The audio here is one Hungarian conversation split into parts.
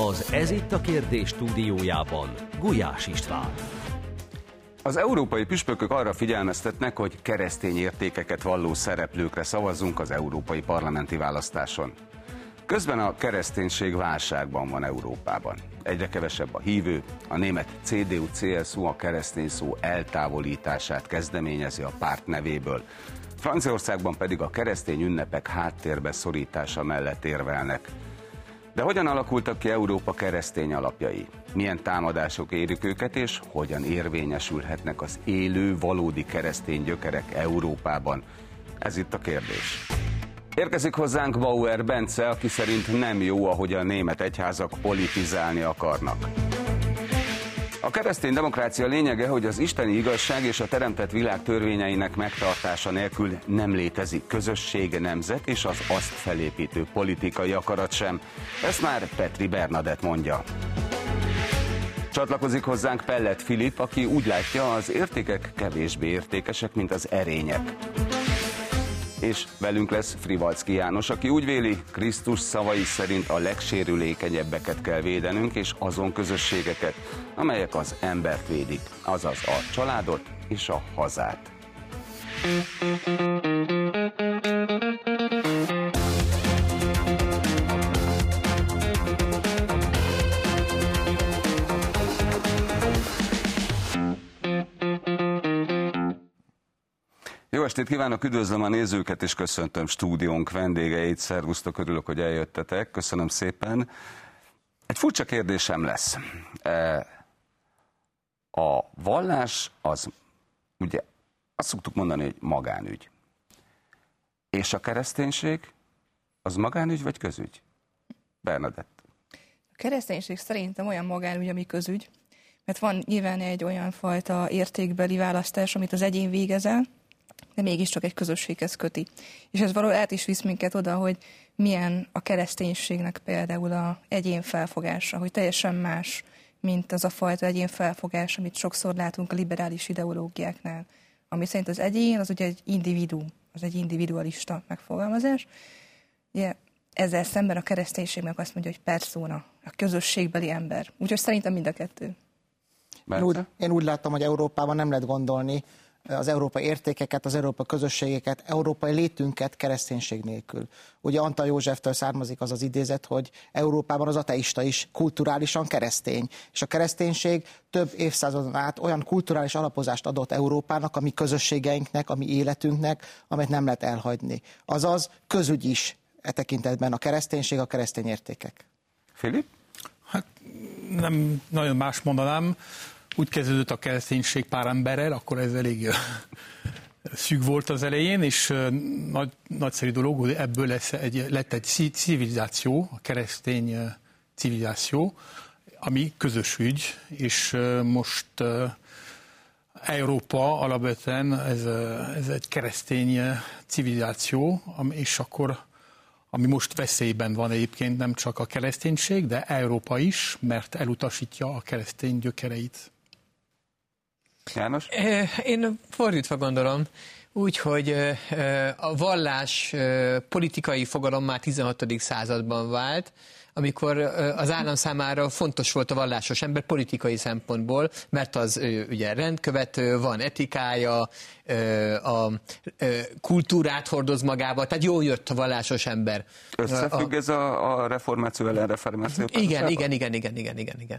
Az Ez itt a kérdés stúdiójában Gulyás István. Az európai püspökök arra figyelmeztetnek, hogy keresztény értékeket valló szereplőkre szavazzunk az európai parlamenti választáson. Közben a kereszténység válságban van Európában. Egyre kevesebb a hívő, a német CDU-CSU a keresztény szó eltávolítását kezdeményezi a párt nevéből. Franciaországban pedig a keresztény ünnepek háttérbe szorítása mellett érvelnek. De hogyan alakultak ki Európa keresztény alapjai? Milyen támadások érik őket, és hogyan érvényesülhetnek az élő, valódi keresztény gyökerek Európában? Ez itt a kérdés. Érkezik hozzánk Bauer Bence, aki szerint nem jó, ahogy a német egyházak politizálni akarnak. A keresztény demokrácia lényege, hogy az isteni igazság és a teremtett világ törvényeinek megtartása nélkül nem létezik közösség, nemzet és az azt felépítő politikai akarat sem. Ezt már Petri Bernadett mondja. Csatlakozik hozzánk Pellet Filip, aki úgy látja, az értékek kevésbé értékesek, mint az erények. És velünk lesz Frivalczky János, aki úgy véli, Krisztus szavai szerint a legsérülékenyebbeket kell védenünk, és azon közösségeket, amelyek az embert védik, azaz a családot és a hazát. Jó estét kívánok, üdvözlöm a nézőket, és köszöntöm stúdiónk vendégeit. Szervusztok, örülök, hogy eljöttetek. Köszönöm szépen. Egy furcsa kérdésem lesz. A vallás az, ugye, azt szoktuk mondani, hogy magánügy. És a kereszténység, az magánügy vagy közügy? Bernadett. A kereszténység szerintem olyan magánügy, ami közügy, mert van nyilván egy olyan fajta értékbeli választás, amit az egyén végez el, de mégiscsak egy közösséghez köti. És ez valahol át is visz minket oda, hogy milyen a kereszténységnek például az egyén felfogása, hogy teljesen más, mint az a fajta egyén felfogás, amit sokszor látunk a liberális ideológiáknál. Ami szerint az egyén, az ugye egy individuum, az egy individualista megfogalmazás. Ugye, ezzel szemben a kereszténység meg azt mondja, hogy persona, a közösségbeli ember. Úgyhogy szerintem mind a kettő. Én úgy látom, hogy Európában nem lehet gondolni az európai értékeket, az európai közösségeket, európai létünket kereszténység nélkül. Ugye Antal Józseftől származik az az idézet, hogy Európában az ateista is kulturálisan keresztény, és a kereszténység több évszázadon át olyan kulturális alapozást adott Európának, a mi közösségeinknek, a mi életünknek, amit nem lehet elhagyni. Azaz közügy is e tekintetben a kereszténység, a keresztény értékek. Filip? Hát nem nagyon más mondanám. Úgy kezdődött a kereszténység pár emberrel, akkor ez elég szűk volt az elején, és nagyszerű dolog, hogy ebből lett egy civilizáció, a keresztény civilizáció, ami közös ügy, és most Európa alapvetően ez egy keresztény civilizáció, és akkor ami most veszélyben van egyébként nem csak a kereszténység, de Európa is, mert elutasítja a keresztény gyökereit. János? Én fordítva gondolom, úgyhogy a vallás politikai fogalom már 16. században vált, amikor az állam számára fontos volt a vallásos ember politikai szempontból, mert az ugye rendkövető, van etikája, a kultúrát hordoz magába, tehát jól jött a vallásos ember. Összefügg ez a reformáció ellen reformáció? Igen.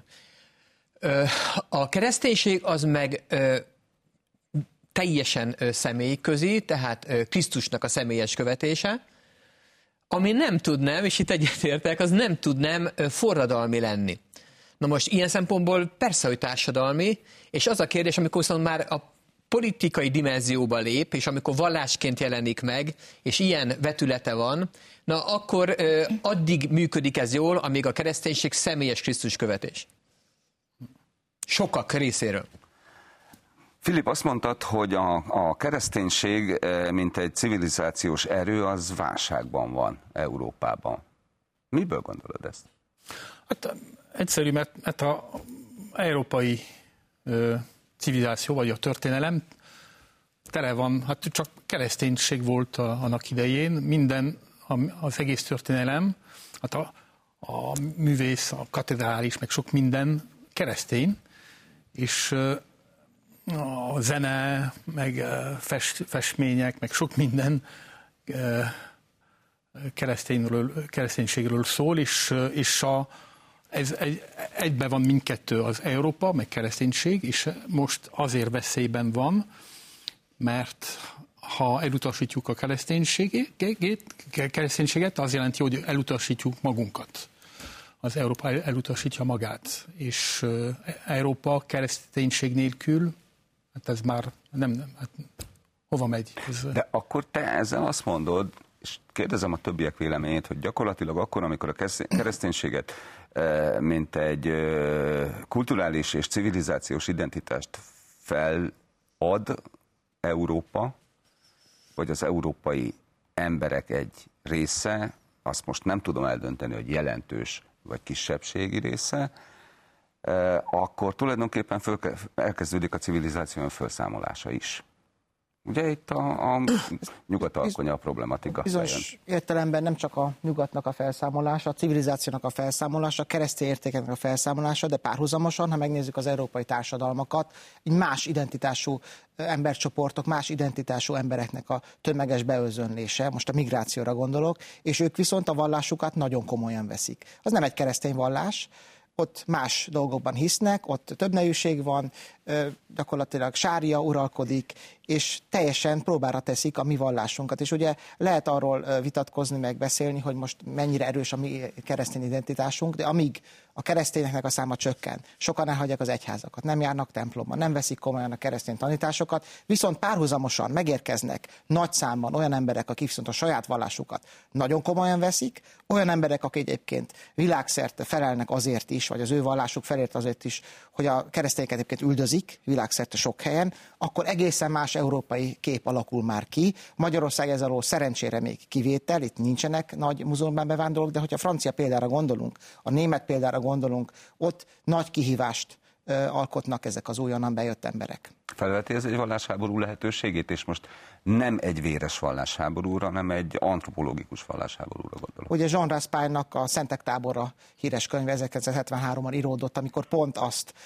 A kereszténység az meg teljesen személyközi, tehát Krisztusnak a személyes követése, ami nem tud nem, és itt egyetértek, az nem tud nem forradalmi lenni. Na most ilyen szempontból persze, hogy társadalmi, és az a kérdés, amikor viszont már a politikai dimenzióba lép, és amikor vallásként jelenik meg, és ilyen vetülete van, na akkor addig működik ez jól, amíg a kereszténység személyes Krisztus követés. Sokak részéről. Filip, azt mondtad, hogy a kereszténység, mint egy civilizációs erő, az válságban van Európában. Miből gondolod ezt? Hát egyszerű, mert az európai civilizáció, vagy a történelem tele van, hát csak kereszténység volt annak idején, minden, az egész történelem, hát a művész, a katedrális, meg sok minden keresztény, és a zene, meg festmények, meg sok minden kereszténységről szól, és ez egyben van mindkettő, az Európa, meg kereszténység, és most azért veszélyben van, mert ha elutasítjuk a kereszténységet, az jelenti, hogy elutasítjuk magunkat. Az Európa elutasítja magát, és Európa kereszténység nélkül, hát ez már hát hova megy? De akkor te ezzel azt mondod, és kérdezem a többiek véleményét, hogy gyakorlatilag akkor, amikor a kereszténységet mint egy kulturális és civilizációs identitást felad Európa, vagy az európai emberek egy része, azt most nem tudom eldönteni, hogy jelentős vagy kisebbségi része, akkor tulajdonképpen elkezdődik a civilizáció felszámolása is. Ugye itt a nyugat alkonya a problematika. Bizonyos értelemben nem csak a nyugatnak a felszámolása, a civilizációnak a felszámolása, a keresztény értékeknek a felszámolása, de párhuzamosan, ha megnézzük az európai társadalmakat, így más identitású embercsoportok, más identitású embereknek a tömeges beözönlése, most a migrációra gondolok, és ők viszont a vallásukat nagyon komolyan veszik. Az nem egy keresztény vallás, ott más dolgokban hisznek, ott több nejűség van, gyakorlatilag sária uralkodik, és teljesen próbára teszik a mi vallásunkat. És ugye lehet arról vitatkozni, meg beszélni, hogy most mennyire erős a mi keresztény identitásunk, de amíg a keresztényeknek a száma csökken, sokan elhagyják az egyházakat, nem járnak templomba, nem veszik komolyan a keresztény tanításokat, viszont párhuzamosan megérkeznek nagy számban olyan emberek, akik viszont a saját vallásukat nagyon komolyan veszik, olyan emberek, akik egyébként világszerte felelnek azért is, vagy az ő vallásuk felért azért is, hogy a keresztényeket egyébként üldözik világszerte sok helyen, akkor egészen más európai kép alakul már ki. Magyarország ez alól szerencsére még kivétel, itt nincsenek nagy muzulmán bevándorlók, de hogyha a francia példára gondolunk, a német példára gondolunk, ott nagy kihívást alkotnak ezek az újonnan bejött emberek. Felveti ez egy vallásháború lehetőségét, és most nem egy véres vallásháborúra, hanem egy antropológikus vallásháborúra gondolok. Ugye Jean Raspailnak a Szentek tábora híres könyve 1973-ban íródott, amikor pont azt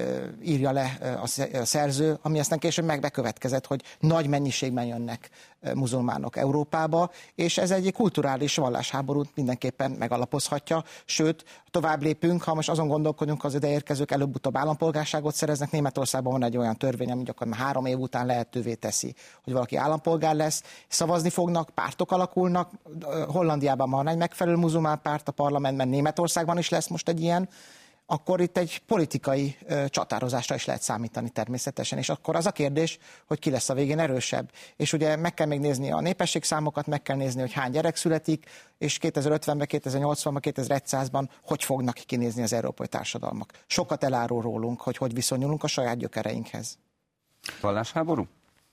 írja le a szerző, ami aztán később megbekövetkezett, hogy nagy mennyiségben jönnek muzulmánok Európába, és ez egy kulturális vallásháborút mindenképpen megalapozhatja, sőt, tovább lépünk, ha most azon gondolkodunk, az ideérkezők előbb-utóbb állampolgárságot szereznek. Németországban van egy olyan törvény, ami gyakorlatilag 3 év után lehetővé teszi, hogy valaki állampolgár lesz, szavazni fognak, pártok alakulnak, Hollandiában van egy megfelelő muzulmán párt a parlamentben, Németországban is lesz most egy ilyen, akkor itt egy politikai csatározásra is lehet számítani természetesen, és akkor az a kérdés, hogy ki lesz a végén erősebb. És ugye meg kell még nézni a népességszámokat, meg kell nézni, hogy hány gyerek születik, és 2050-ben, 2080-ban, 2100-ban hogy fognak kinézni az európai társadalmak. Sokat elárul rólunk, hogy viszonyulunk a saját gyökereinkhez. Vallásháború?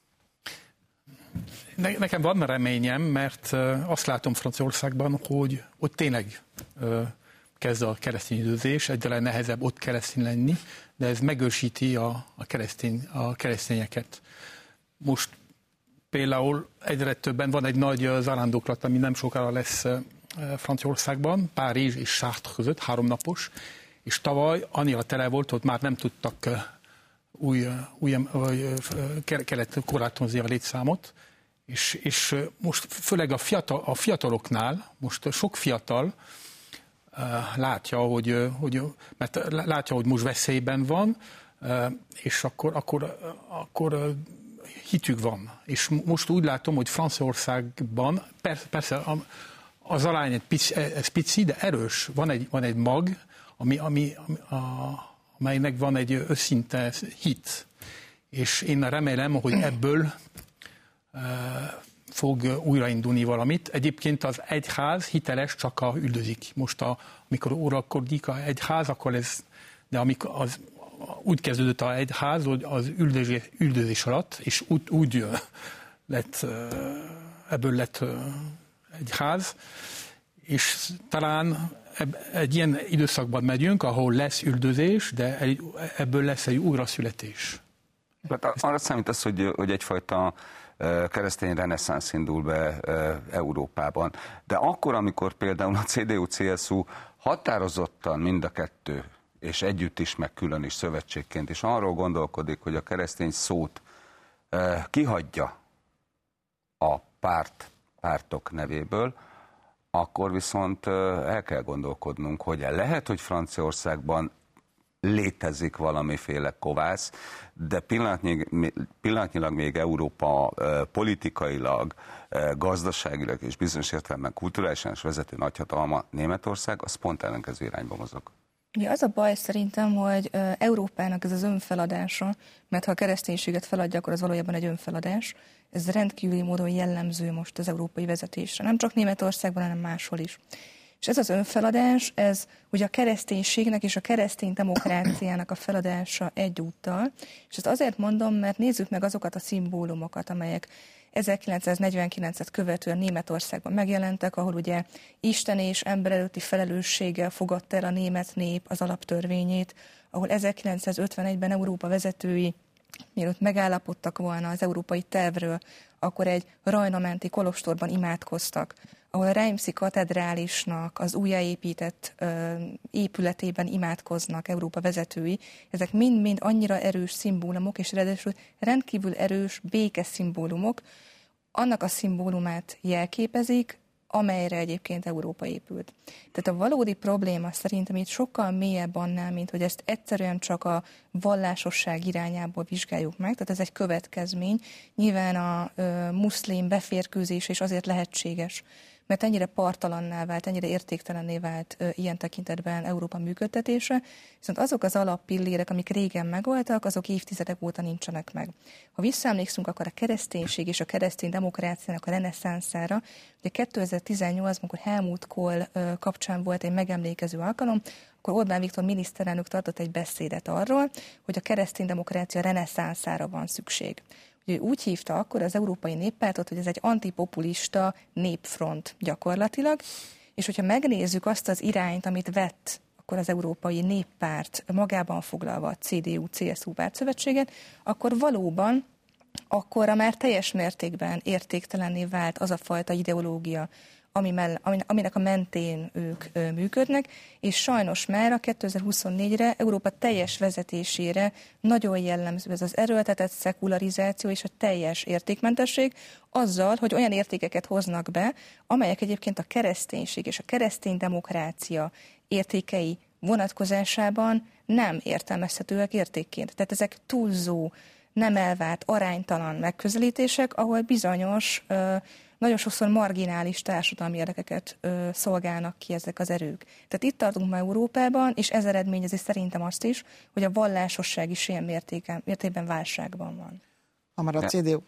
Nekem van reményem, mert azt látom Franciaországban, hogy ott tényleg kezd a keresztényidőzés, egyre nehezebb ott keresztény lenni, de ez megősíti a keresztényeket. Most például egyre többen van egy nagy zarándoklat, ami nem sokára lesz Franciaországban, Párizs és Chartres között, 3 napos, és tavaly annyira tele volt, hogy már nem tudtak kellett korlátozni a létszámot, és most főleg a fiataloknál, most sok fiatal látja, hogy most veszélyben van, és akkor hitük van. És most úgy látom, hogy Franciaországban, persze az arány ez pici, de erős. Van egy mag, amelynek van egy őszinte hit. És én remélem, hogy ebből fog újraindulni valamit. Egyébként az egyház hiteles, csak a üldözik. Most amikor uralkodik az egyház, akkor ez, de amikor úgy kezdődött az egyház, hogy az üldözés alatt, és úgy lett, ebből lett egyház, és talán egy ilyen időszakban megyünk, ahol lesz üldözés, de ebből lesz egy újraszületés. Arra számítasz, hogy egyfajta keresztény reneszánsz indul be Európában. De akkor, amikor például a CDU-CSU határozottan mind a kettő, és együtt is, meg külön is szövetségként is arról gondolkodik, hogy a keresztény szót kihagyja a pártok nevéből, akkor viszont el kell gondolkodnunk, hogy lehet, hogy Franciaországban létezik valamiféle kovász, de pillanatnyilag még Európa politikailag, gazdaságilag és bizonyos értelemben kulturálisan és vezető nagyhatalma Németország, az pont ellenkező irányba mozog. Ugye az a baj szerintem, hogy Európának ez az önfeladása, mert ha a kereszténységet feladja, akkor az valójában egy önfeladás. Ez rendkívüli módon jellemző most az európai vezetésre. Nem csak Németországban, hanem máshol is. És ez az önfeladás, ez ugye a kereszténységnek és a keresztény demokráciának a feladása egyúttal. És ezt azért mondom, mert nézzük meg azokat a szimbólumokat, amelyek 1949-et követően Németországban megjelentek, ahol ugye Isten és ember előtti felelősséggel fogadta el a német nép az alaptörvényét, ahol 1951-ben Európa vezetői, mielőtt megállapodtak volna az európai tervről, akkor egy rajnamenti kolostorban imádkoztak, ahol a Reimsi katedrálisnak az újjáépített épületében imádkoznak Európa vezetői. Ezek mind-mind annyira erős szimbólumok, és ráadásul rendkívül erős békeszimbólumok, annak a szimbólumát jelképezik, amelyre egyébként Európa épült. Tehát a valódi probléma szerintem itt sokkal mélyebb annál, mint hogy ezt egyszerűen csak a vallásosság irányából vizsgáljuk meg, tehát ez egy következmény. Nyilván a muszlim beférkőzés is azért lehetséges, mert ennyire partalanná vált, ennyire értéktelenné vált ilyen tekintetben Európa működtetése, viszont azok az alappillérek, amik régen megvoltak, azok évtizedek óta nincsenek meg. Ha visszaemlékszünk, akkor a kereszténység és a keresztény demokráciának a reneszánszára, ugye 2018-ban, amikor Helmut Kohl kapcsán volt egy megemlékező alkalom, akkor Orbán Viktor miniszterelnök tartott egy beszédet arról, hogy a keresztény demokrácia reneszánszára van szükség. Ő úgy hívta akkor az Európai Néppártot, hogy ez egy antipopulista népfront gyakorlatilag, és hogyha megnézzük azt az irányt, amit vett akkor az Európai Néppárt magában foglalva a CDU-CSU pártszövetséget, akkor valóban akkorra már teljes mértékben értéktelenné vált az a fajta ideológia, aminek a mentén ők működnek, és sajnos már a 2024-re Európa teljes vezetésére nagyon jellemző ez az erőltetett szekularizáció és a teljes értékmentesség, azzal, hogy olyan értékeket hoznak be, amelyek egyébként a kereszténység és a keresztény demokrácia értékei vonatkozásában nem értelmezhetőek értékként. Tehát ezek túlzó, nem elvárt, aránytalan megközelítések, ahol bizonyos nagyon sokszor marginális társadalmi érdekeket szolgálnak ki ezek az erők. Tehát itt tartunk ma Európában, és ez eredményezi szerintem azt is, hogy a vallásosság is ilyen mértékben válságban van. Ha már a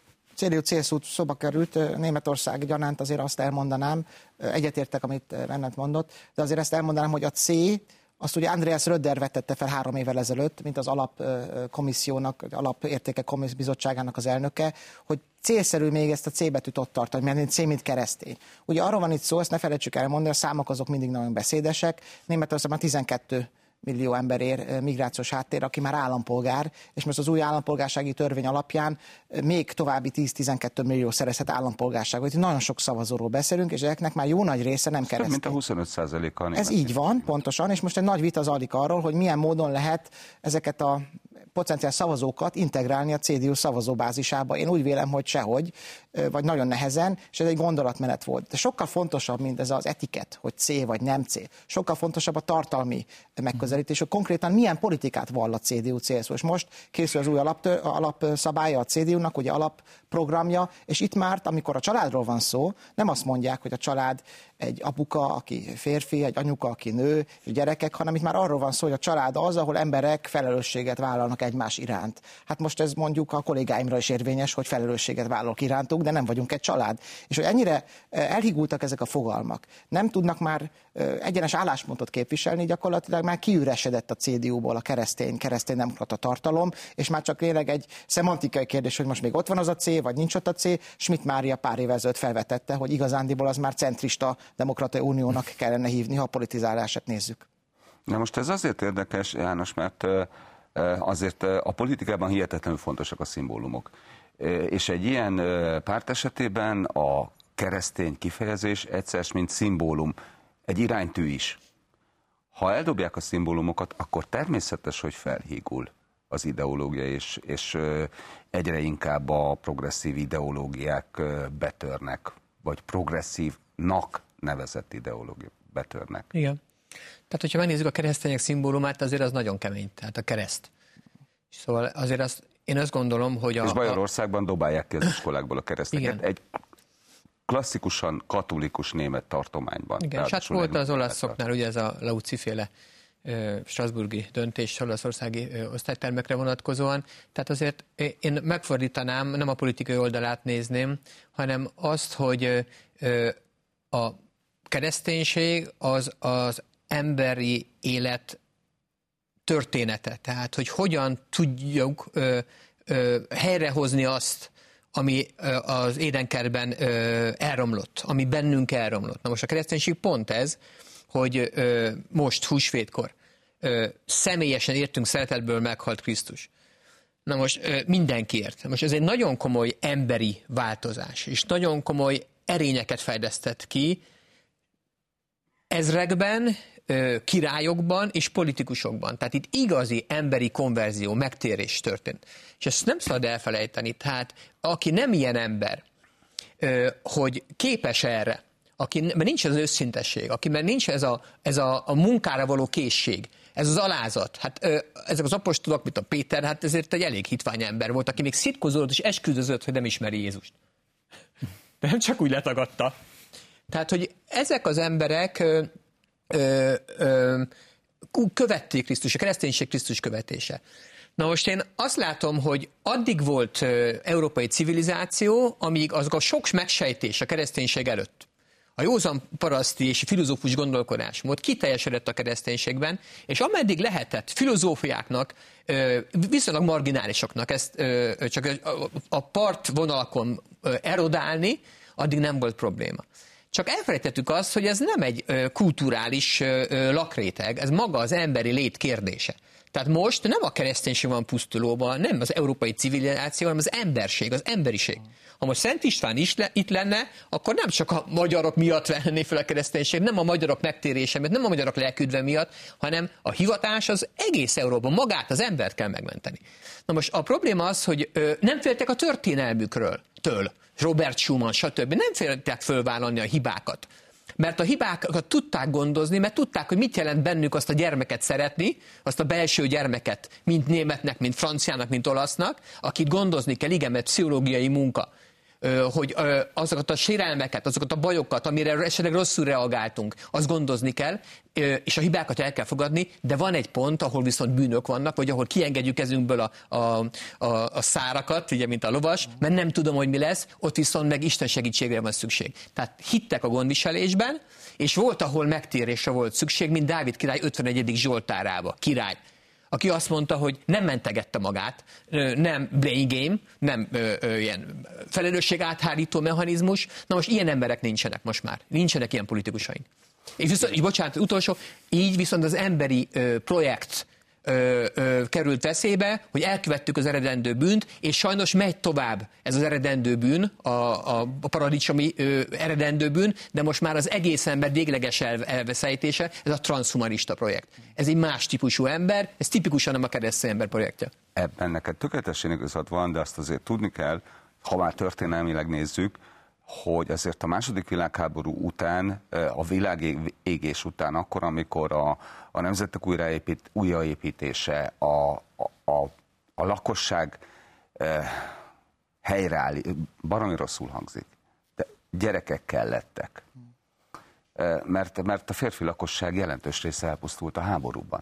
CDU-CSU szóba került, Németország gyanánt azért azt elmondanám, egyetértek, amit Rennet mondott, de azért ezt elmondanám, hogy a C, azt ugye Andreas Röder vetette fel 3 évvel ezelőtt, mint az alapkomissziónak, alapértékek bizottságának az elnöke, hogy célszerű még ezt a C betűt ott tartani, mert C mint keresztény. Ugye arról van itt szó, ezt ne felejtsük el mondani, a számok azok mindig nagyon beszédesek. Németországban 12 millió ember ér migrációs háttér, aki már állampolgár, és most az új állampolgársági törvény alapján még további 10-12 millió szerezhet állampolgárságot. Itt nagyon sok szavazóról beszélünk, és ezeknek már jó nagy része nem keresztény. Mint a 25%-a. Ez így van, pontosan, és most egy nagy vita zajlik arról, hogy milyen módon lehet ezeket a potenciális szavazókat integrálni a CDU szavazóbázisába. Én úgy vélem, hogy sehogy, vagy nagyon nehezen, és ez egy gondolatmenet volt. De sokkal fontosabb, mint ez az etikett, hogy C vagy nem C. Sokkal fontosabb a tartalmi megközelítés, hogy konkrétan milyen politikát vall a CDU-CSU. És most készül az új alapszabálya a CDU-nak, ugye alapprogramja, és itt már, amikor a családról van szó, nem azt mondják, hogy a család egy apuka, aki férfi, egy anyuka, aki nő, és gyerekek, hanem itt már arról van szó, hogy a család az, ahol emberek felelősséget vállalnak egymás iránt. Hát most ez mondjuk a kollégáimra is érvényes, hogy felelősséget vállalok irántuk, de nem vagyunk egy család. És hogy ennyire elhigultak ezek a fogalmak, nem tudnak már egyenes álláspontot képviselni, gyakorlatilag már kiüresedett a CDU-ból a keresztény-demokrata tartalom, és már csak tényleg egy szemantikai kérdés, hogy most még ott van az a C, vagy nincs ott a C. Schmidt Mária pár évvel ezelőtt felvetette, hogy igazándiból az már centrista demokratai uniónak kellene hívni, ha a politizálását nézzük. Na most ez azért érdekes, János, mert azért a politikában hihetetlenül fontosak a szimbólumok. És egy ilyen párt esetében a keresztény kifejezés egyszer, mint szimbólum, egy iránytű is. Ha eldobják a szimbólumokat, akkor természetes, hogy felhígul az ideológia, és egyre inkább a progresszív ideológiák betörnek, vagy progresszívnak nevezett ideológiák betörnek. Igen. Tehát, hogyha megnézzük a keresztények szimbólumát, azért az nagyon kemény, tehát a kereszt. Szóval azért én azt gondolom, hogy és Bajorországban dobálják ki az iskolákból a kereszteket. Igen. Egy klasszikusan katolikus német tartományban. Igen, és hát volt az olaszoknál ugye ez a Lauci-féle strasburgi döntés olaszországi osztálytermekre vonatkozóan. Tehát azért én megfordítanám, nem a politikai oldalát nézném, hanem azt, hogy a kereszténység az emberi élet története. Tehát, hogy hogyan tudjuk helyrehozni azt, ami az édenkertben elromlott, ami bennünk elromlott. Na most a kereszténység pont ez, hogy most húsvétkor személyesen értünk szeretetből meghalt Krisztus. Na most mindenkiért. Most ez egy nagyon komoly emberi változás, és nagyon komoly erényeket fejlesztett ki ezrekben, királyokban és politikusokban. Tehát itt igazi emberi konverzió, megtérés történt. És ezt nem szabad elfelejteni. Tehát aki nem ilyen ember, hogy képes erre, mert nincs az őszintesség, akiben nincs ez a munkára való készség, ez az alázat. Hát ezek az apostolok, mint a Péter, hát ezért egy elég hitvány ember volt, aki még szitkozódott és esküdözött, hogy nem ismeri Jézust. De nem csak úgy letagadta. Tehát, hogy ezek az emberek követték Krisztus, a kereszténység Krisztus követése. Na most én azt látom, hogy addig volt európai civilizáció, amíg azok a sok megsejtés a kereszténység előtt, a józan paraszti és filozófus gondolkodásmód kiteljesedett a kereszténységben, és ameddig lehetett filozófiáknak, viszonylag marginálisoknak ezt csak a partvonalakon erodálni, addig nem volt probléma. Csak elfelejtettük azt, hogy ez nem egy kulturális lakréteg, ez maga az emberi lét kérdése. Tehát most nem a kereszténység van pusztulóban, nem az európai civilizáció, hanem az emberség, az emberiség. Ha most Szent István is itt lenne, akkor nem csak a magyarok miatt venné fel a kereszténység, nem a magyarok megtérése miatt, nem a magyarok lelküdve miatt, hanem a hivatás az egész Európa, magát az embert kell megmenteni. Na most a probléma az, hogy nem féltek a történelmükről, Robert Schumann, stb. Nem féltek fölvállalni a hibákat. Mert a hibákat tudták gondozni, mert tudták, hogy mit jelent bennük azt a gyermeket szeretni, azt a belső gyermeket, mint németnek, mint franciának, mint olasznak, akit gondozni kell, igen, mert pszichológiai munka, hogy azokat a sérelmeket, azokat a bajokat, amire esetleg rosszul reagáltunk, azt gondozni kell, és a hibákat el kell fogadni, de van egy pont, ahol viszont bűnök vannak, vagy ahol kiengedjük kezünkből a szárakat, ugye, mint a lovas, mert nem tudom, hogy mi lesz, ott viszont meg Isten segítségre van szükség. Tehát hittek a gondviselésben, és volt, ahol megtérésre volt szükség, mint Dávid király 51. Zsoltárába, király, aki azt mondta, hogy nem mentegette magát, nem blame game, nem ilyen felelősség áthárító mechanizmus. Na most ilyen emberek nincsenek most már. Nincsenek ilyen politikusaink. És viszont, bocsánat, utolsó, így viszont az emberi projekt került veszélybe, hogy elkövettük az eredendő bűnt, és sajnos megy tovább ez az eredendő bűn, a paradicsomi eredendő bűn, de most már az egész ember végleges elveszejtése, ez a transhumanista projekt. Ez egy más típusú ember, ez tipikusan nem a keresztény ember projektje. Ebben neked tökéletesen igazad van, de azt azért tudni kell, ha már történelmileg nézzük, hogy azért a II. Világháború után, a világégés után, akkor, amikor a nemzetek újraépítése, a lakosság helyreáll, baromi rosszul hangzik, de gyerekek kellettek. Mert a férfi lakosság jelentős része elpusztult a háborúban.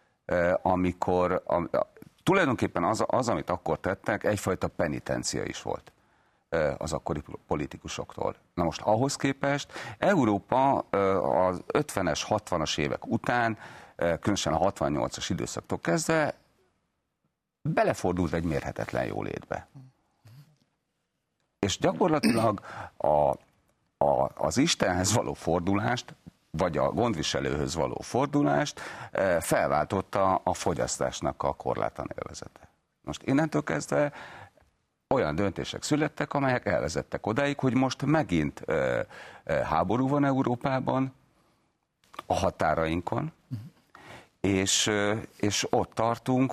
Amikor tulajdonképpen az, amit akkor tettek, egyfajta penitencia is volt az akkori politikusoktól. Na most ahhoz képest Európa az 50-es, 60-as évek után, különösen a 68-as időszaktól kezdve belefordult egy mérhetetlen jólétbe. És gyakorlatilag az Istenhez való fordulást, vagy a gondviselőhöz való fordulást felváltotta a fogyasztásnak a korlátlan élvezete. Most innentől kezdve olyan döntések születtek, amelyek elvezettek odáig, hogy most megint háború van Európában, a határainkon, És ott tartunk,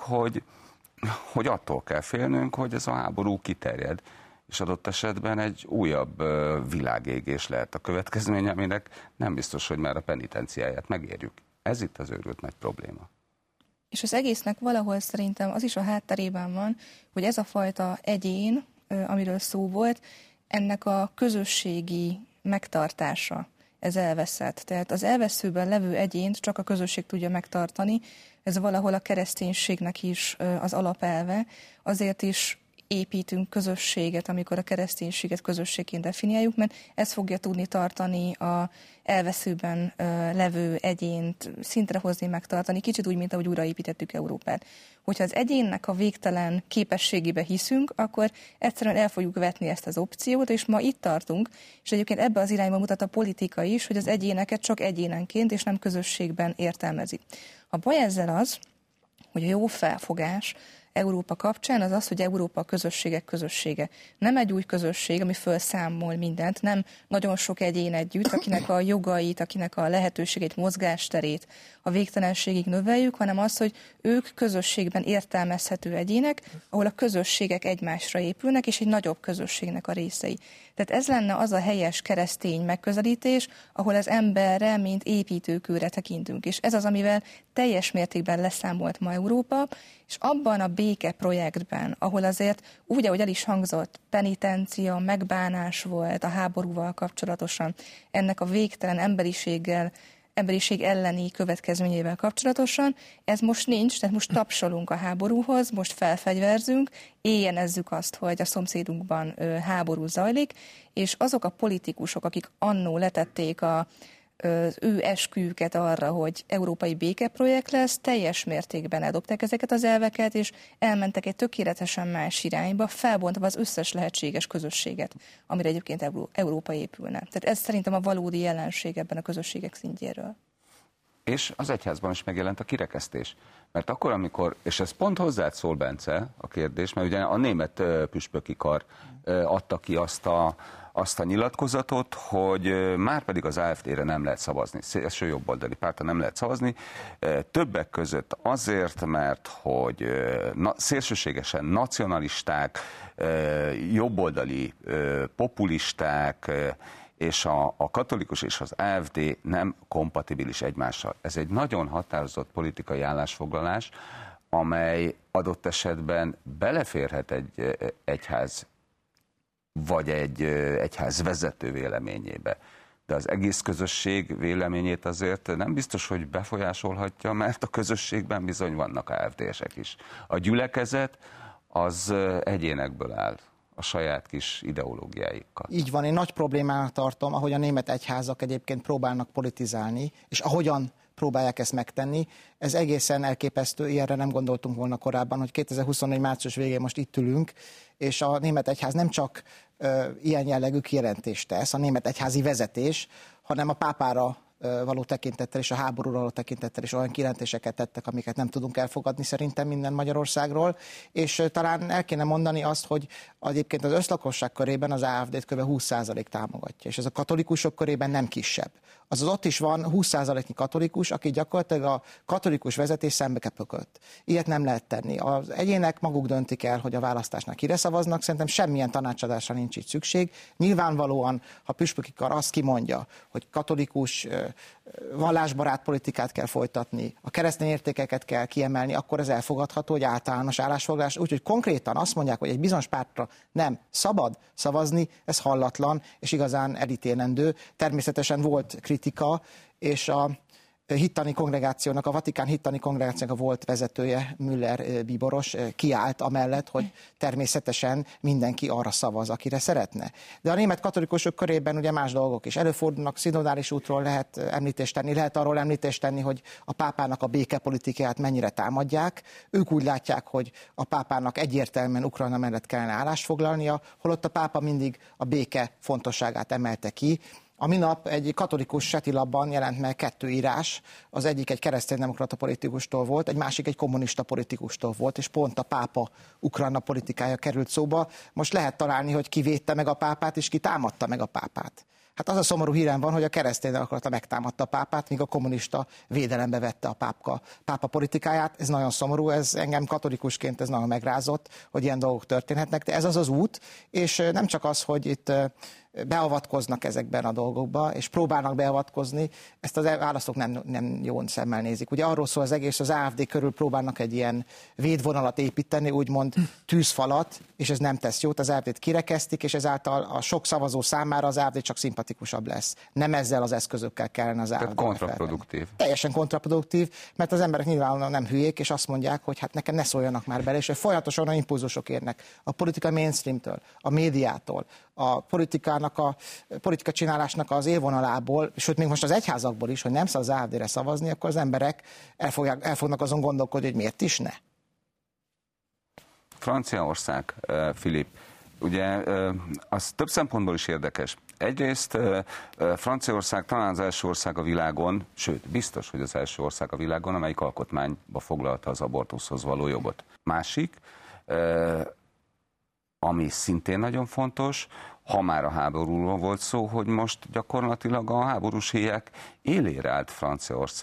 hogy attól kell félnünk, hogy ez a háború kiterjed, és adott esetben egy újabb világégés lehet a következménye, aminek nem biztos, hogy már a penitenciáját megérjük. Ez itt az őrült nagy probléma. És az egésznek valahol szerintem az is a hátterében van, hogy ez a fajta egyén, amiről szó volt, ennek a közösségi megtartása, ez elveszett. Tehát az elveszőben levő egyént csak a közösség tudja megtartani, ez valahol a kereszténységnek is az alapelve, azért is építünk közösséget, amikor a kereszténységet közösségként definiáljuk, mert ez fogja tudni tartani a elveszőben levő egyént, szintre hozni, megtartani, kicsit úgy, mint ahogy újraépítettük Európát. Hogyha az egyénnek a végtelen képességébe hiszünk, akkor egyszerűen el fogjuk vetni ezt az opciót, és ma itt tartunk, és egyébként ebbe az irányba mutat a politika is, hogy az egyéneket csak egyénenként és nem közösségben értelmezi. A baj ezzel az, hogy a jó felfogás Európa kapcsán az az, hogy Európa a közösségek közössége. Nem egy új közösség, ami felszámol mindent, nem nagyon sok egyén együtt, akinek a jogait, akinek a lehetőségét, mozgásterét a végtelenségig növeljük, hanem az, hogy ők közösségben értelmezhető egyének, ahol a közösségek egymásra épülnek, és egy nagyobb közösségnek a részei. Tehát ez lenne az a helyes keresztény megközelítés, ahol az emberre, mint építőkőre tekintünk. És ez az, amivel teljes mértékben leszámolt ma Európa, és abban a béke projektben, ahol azért úgy, ahogy el is hangzott, penitencia, megbánás volt a háborúval kapcsolatosan, ennek a végtelen emberiség elleni következményével kapcsolatosan, ez most nincs, tehát most tapsolunk a háborúhoz, most felfegyverzünk, éjjenezzük azt, hogy a szomszédunkban háború zajlik, és azok a politikusok, akik annó letették az ő esküjüket arra, hogy európai békeprojekt lesz, teljes mértékben eldobták ezeket az elveket, és elmentek egy tökéletesen más irányba, felbontva az összes lehetséges közösséget, amire egyébként Európa épülne. Tehát ez szerintem a valódi jelenség ebben a közösségek szintjéről. És az egyházban is megjelent a kirekesztés. Mert akkor, amikor, és ez pont hozzád szól, Bence, a kérdés, mert ugye a német püspöki kar adta ki azt a nyilatkozatot, hogy már pedig az AfD-re nem lehet szavazni, szélső jobboldali pártra nem lehet szavazni, többek között azért, mert hogy szélsőségesen nacionalisták, jobboldali populisták, és a katolikus és az AfD nem kompatibilis egymással. Ez egy nagyon határozott politikai állásfoglalás, amely adott esetben beleférhet egy egyház vagy egy egyház vezető véleményébe. De az egész közösség véleményét azért nem biztos, hogy befolyásolhatja, mert a közösségben bizony vannak AfD-esek is. A gyülekezet az egyénekből áll, a saját kis ideológiáikkal. Így van, én nagy problémának tartom, ahogy a német egyházak egyébként próbálnak politizálni, és ahogyan próbálják ezt megtenni. Ez egészen elképesztő, ilyenre nem gondoltunk volna korábban, hogy 2024. március végén most itt ülünk, és a német egyház nem csak ilyen jellegű kijelentést tesz, a német egyházi vezetés, hanem a pápára való tekintettel és a háborúra való tekintettel is olyan kijelentéseket tettek, amiket nem tudunk elfogadni szerintem minden Magyarországról, és talán el kéne mondani azt, hogy egyébként az összlakosság körében az AfD-t kb. 20% támogatja, és ez a katolikusok körében nem kisebb. Azaz ott is van 20%-nyi katolikus, aki gyakorlatilag a katolikus vezetés szembeköpött. Ilyet nem lehet tenni. Az egyének maguk döntik el, hogy a választásnál kire szavaznak, szerintem semmilyen tanácsadásra nincs itt szükség. Nyilvánvalóan, ha püspöki kar azt kimondja, hogy katolikus, vallásbarát politikát kell folytatni, a keresztény értékeket kell kiemelni, akkor ez elfogadható, hogy általános állásfoglalás. Úgyhogy konkrétan azt mondják, hogy egy bizonyos pártra nem szabad szavazni, ez hallatlan és igazán elítélendő. Természetesen volt kritika, és a hittani kongregációnak, a Vatikán hittani kongregációnak a volt vezetője, Müller bíboros kiállt amellett, hogy természetesen mindenki arra szavaz, akire szeretne. De a német katolikusok körében ugye más dolgok is előfordulnak, szinodális útról lehet említést tenni, lehet arról említést tenni, hogy a pápának a békepolitikáját mennyire támadják. Ők úgy látják, hogy a pápának egyértelműen Ukrajna mellett kellene állást foglalnia, holott a pápa mindig a béke fontosságát emelte ki. A minap egy katolikus setilapban jelent meg 2 írás, az egyik egy kereszténydemokrata politikustól volt, egy másik egy kommunista politikustól volt, és pont a pápa Ukrajna politikája került szóba. Most lehet találni, hogy ki védte meg a pápát, és ki támadta meg a pápát. Hát az a szomorú hírem van, hogy a keresztény akarata megtámadta a pápát, míg a kommunista védelembe vette a pápa politikáját. Ez nagyon szomorú, ez engem katolikusként ez nagyon megrázott, hogy ilyen dolgok történhetnek, de ez az az út, és nem csak az, hogy itt beavatkoznak ezekben a dolgokba, és próbálnak beavatkozni, ezt a választók nem jó szemmel nézik. Ugye arról szól az egész, az AfD körül próbálnak egy ilyen védvonalat építeni, úgymond tűzfalat, és ez nem tesz jót, az AfD-t kirekesztik, és ezáltal a sok szavazó számára az AfD csak szimpatikusabb lesz. Nem ezzel az eszközökkel kellene az AfD-t kontraproduktív. Teljesen kontraproduktív, mert az emberek nyilvánvalóan nem hülyék, és azt mondják, hogy hát nekem ne szóljanak már bele, és folyamatosan olyan impulzusok érnek a politika mainstreamtől, a médiától, a politika csinálásnak az élvonalából, sőt még most az egyházakból is, hogy nem szabad az AfD-re szavazni, akkor az emberek el fognak azon gondolkodni, hogy miért is ne. Franciaország, Filip, ugye az több szempontból is érdekes. Egyrészt Franciaország talán az első ország a világon, sőt, biztos, hogy az első ország a világon, amelyik alkotmányba foglalta az abortuszhoz való jogot. Másik, ami szintén nagyon fontos, ha már a háborúról volt szó, hogy most gyakorlatilag a háborús héjek élére állt Franciaország.